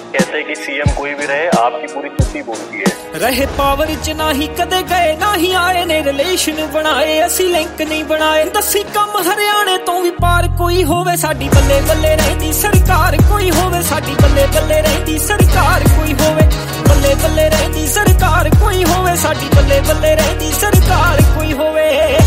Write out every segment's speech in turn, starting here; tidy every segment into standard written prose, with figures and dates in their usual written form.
कहते कि सीएम कोई भी रहे आपकी पूरी चुप्पी बोलती है। रहे पावर च ना ही कदे गए ना ही आए ने रिलेशन बनाए असी लिंक नहीं बनाए दसी कम हरियाणे तो भी पार कोई होवे साडी बल्ले बल्ले रहिंदी सरकार कोई होवे साडी बल्ले बल्ले रहिंदी सरकार कोई होवे बल्ले बल्ले रहिंदी सरकार कोई होवे साडी बल्ले बल्ले रहिंदी सरकार कोई होवे।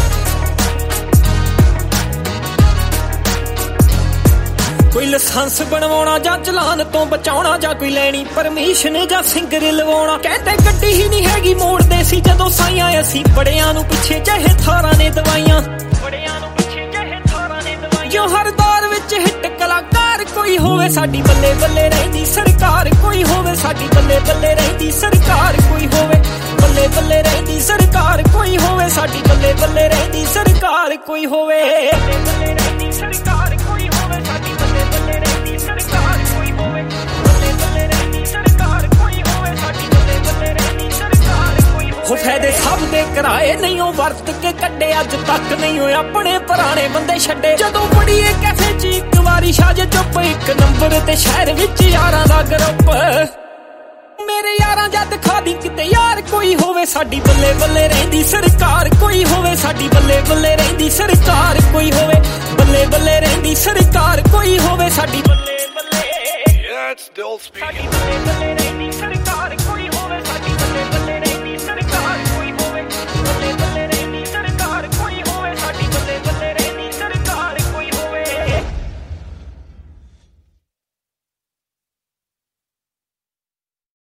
कोई लाइसेंस बनवाना जा चलान तो बचाउणा जा कोई लैनी परमिशन जा सिंगर लवाउणा कहते गड्डी ही नहीं हैगी मोड़दे सी जदों साइयां असी बड़ियां नूं पिछे चाहे थारां ने दवाइयां बड़ियां नूं पिछे चाहे थारां ने दवाइयां जो हर दौर विच हिट कलाकार कोई होवे साडी बल्ले बल्ले रहिंदी सरकार कोई होवे साडी बल्ले बल्ले रहिंदी सरकार कोई होवे बल्ले बल्ले रहिंदी सरकार कोई होवे साडी बल्ले बल्ले रहिंदी सरकार कोई होवे बल्ले रहिंदी सरकार कोई होवे साडी बल्ले बल्ले रहिंदी सरकार कोई होवे बल्ले बल्ले रहिंदी सरकार कोई होवे साडी बल्ले बल्ले रहिंदी सरकार कोई होवे। हो फायदे सब दे कराए नहीं हो वरत के कड्डे अज तक नहीं हो अपने पुराने बंदे छड्डे जदों बड़ी कैफे च इक वारी शाज चुप एक नंबर ते शहर विच यारां दा ग्रुप मेरे यारां जद खा दी किते यार कोई होवे साडी बल्ले बल्ले रहिंदी सरकार कोई होवे साडी बल्ले बल्ले रहिंदी सरकार कोई होवे बल्ले बल्ले रहिंदी सरकार कोई होवे साडी बल्ले बल्ले